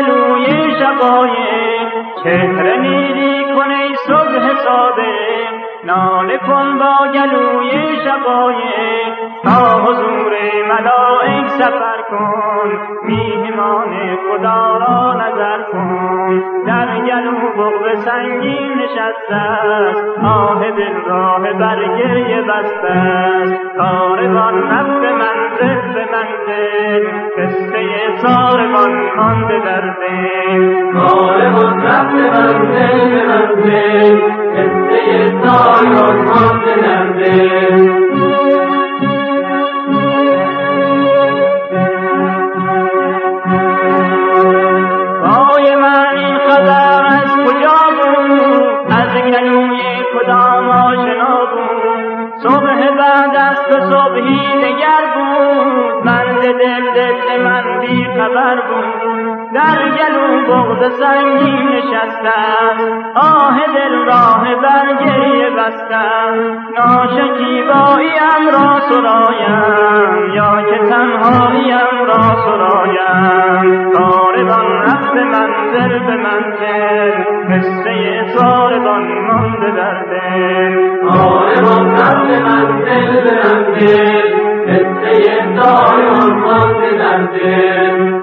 گلوی شقایق، چهره نیلی کن ای صبح صادق، ناله کن با گلوی شقایق، تا حضور ملائک سفر کن، میهمان خدا را نظر کن. در گلو بغض سنگین نشسته است، آه دل راه بر گریه بسته است. کاروان رفت منزل به منزل، قصه ساربان مانده در دل. کاروان رفت منزل به منزل، قصه ساربان مانده در دل. صبحی دگر بود، مرد دل من بی خبر بود. در گلو بغض سنگین نشسته است، آه دل راه بر گریه بسته است. ناشکیباییم را سرایم، یا که تنهاییم را سرایم. کاروان رفت منزل به منزل، قصه ساربان مانده در دل. کاروان رفت منزل به منزل، قصه ساربان مانده در دل.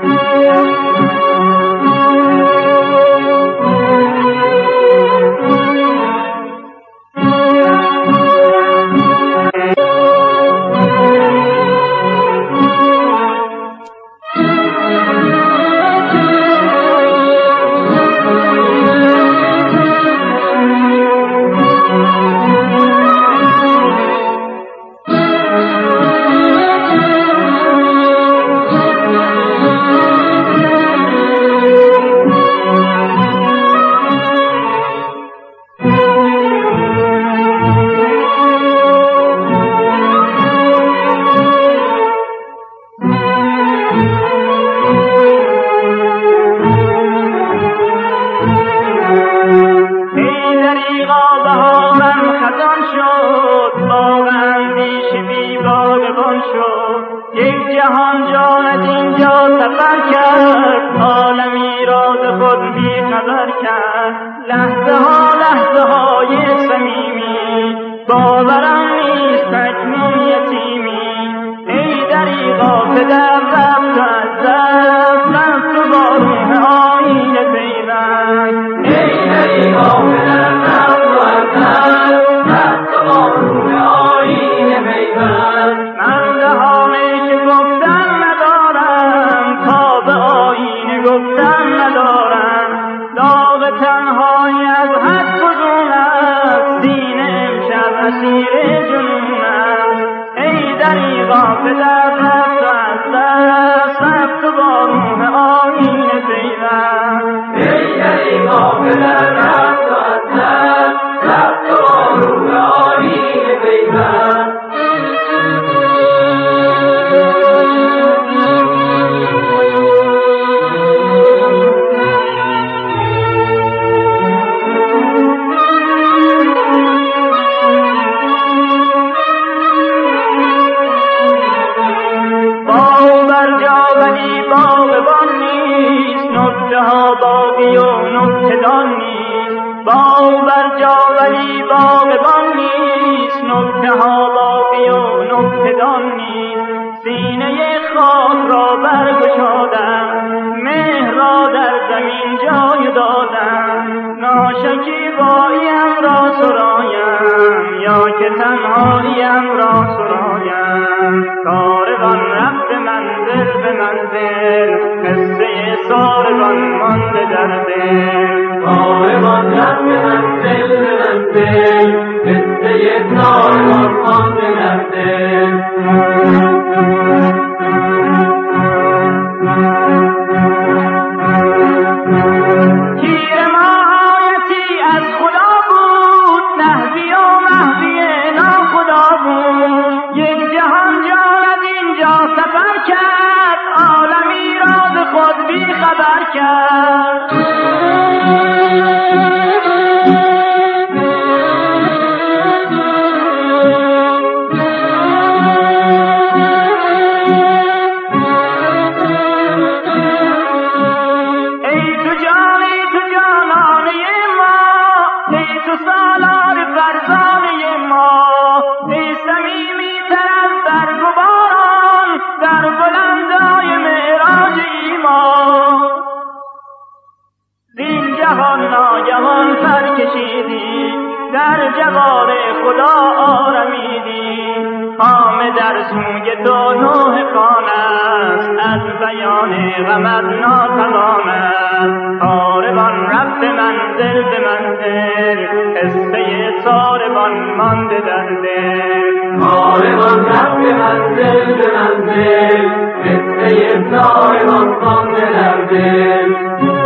خدا آرمیدی خامه در سوی تو نوح خان است از بیان غمت ناتوان است کاروان رفت منزل به منزل قصه ساربان مانده در دل کاروان رفت منزل به منزل قصه ساربان مانده در دل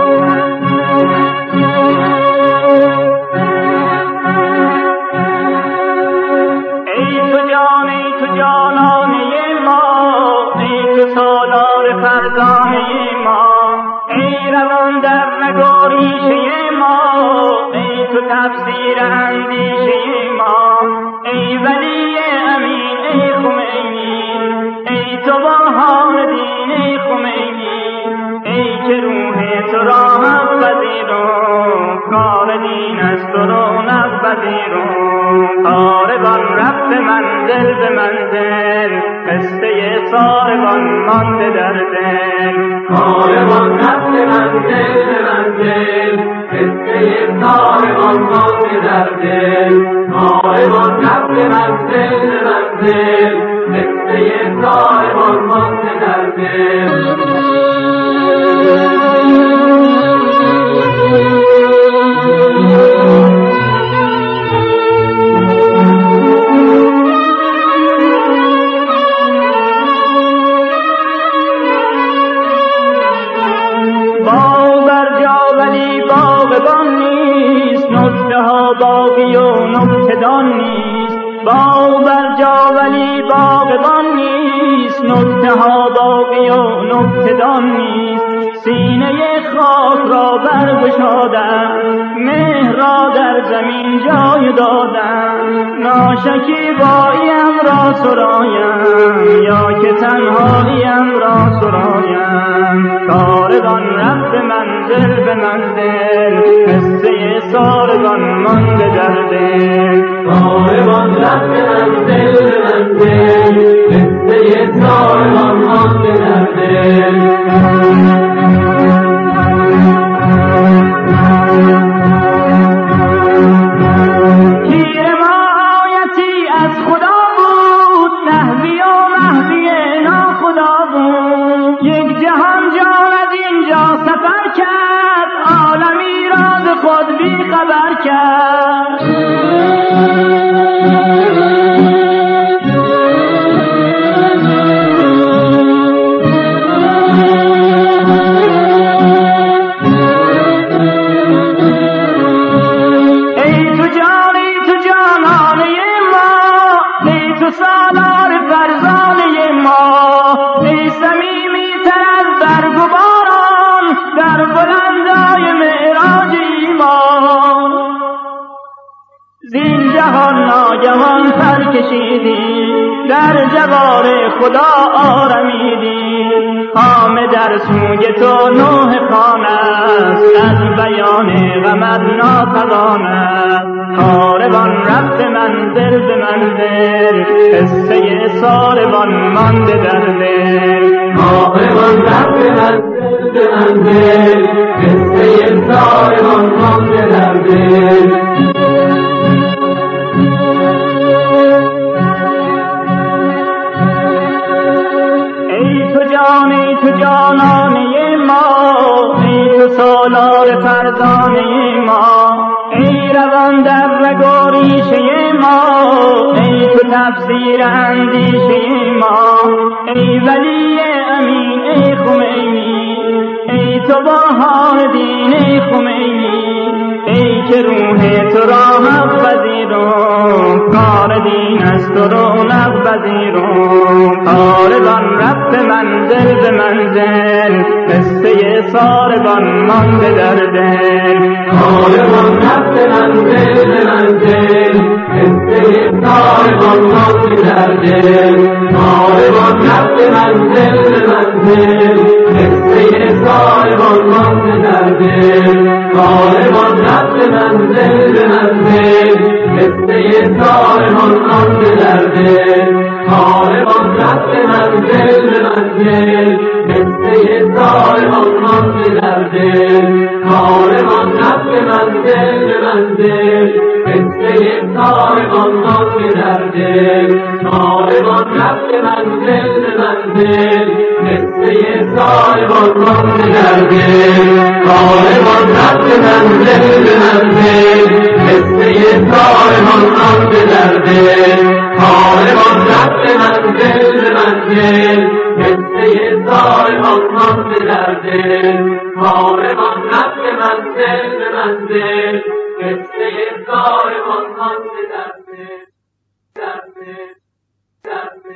فرزانه ما ای روان در نگاریشه ما ای تو تفسیر اندیشه ما ای ولی امین ای خمینی ای تو برهان دین ای خمینی ای که روح تو را حق پذیرم کار دین از تو رونق پذیرم کاروان رفت منزل به منزل قصه ساربان مانده در دل کاروان رفت منزل به منزل قصه ساربان مانده در دل کاروان رفت منزل به منزل قصه ساربان مانده در دل باغی و نکته‌دان نیست باغ بر جا ولی باغبان نیست نکته ها باقی و نکته‌دان نیست سینه خاک را برگشادن مهر را در زمین جای دادن ناشکیباییم را سرایم یا که تنهاییم را سرایم کاروان رفت منزل به منزل قصه ساربان مانده در دل کاروان رفت منزل به منزل قصه ساربان مانده در دل خود بی خبر کرد ای تو جانی تو جانانه ما ای تو سالار فرزانه ما ای صمیمی تر از برگ و باران در بلندای معراج زین جهان ناگهان پر کشیدی در جوار خدا آرمیدی خامه در سوی تو نوح خان است از بیان غمت ناتوان است کاروان رفت منزل به منزل قصه ساربان مانده در دل کاروان رفت منزل به منزل قصه ساربان مانده در دل ای تو جانانه ما ای تو سالار فرزانه ما ای روان در رگاریشه ما ای تو تفسیر اندیشه ما ای ولی امین ای خمینی ای تو برهان دین ای خمینی ای که روح تو را حق پذیرم کار دین از تو رونق پذیرم کاروان رفت منزل به منزل قصه ساربان مانده در دل کاروان رفت منزل به منزل قصه ساربان مانده در دل کاروان رفت منزل به منزل قصه ساربان مانده در دل کاروان رفت منزل به منزل قصه ساربان مانده در دل کاروان رفت منزل به منزل قصه ساربان مانده در دل کاروان رفت منزل به منزل قصه کاروان مانده در دل کاروان رفت منزل به منزل قصه کاروان مانده در دل کاروان رفت منزل به منزل قصه کاروان مانده در دل کاروان رفت منزل به منزل قصه کاروان مانده در دل کاروان رفت منزل به منزل قصه کاروان مانده در دل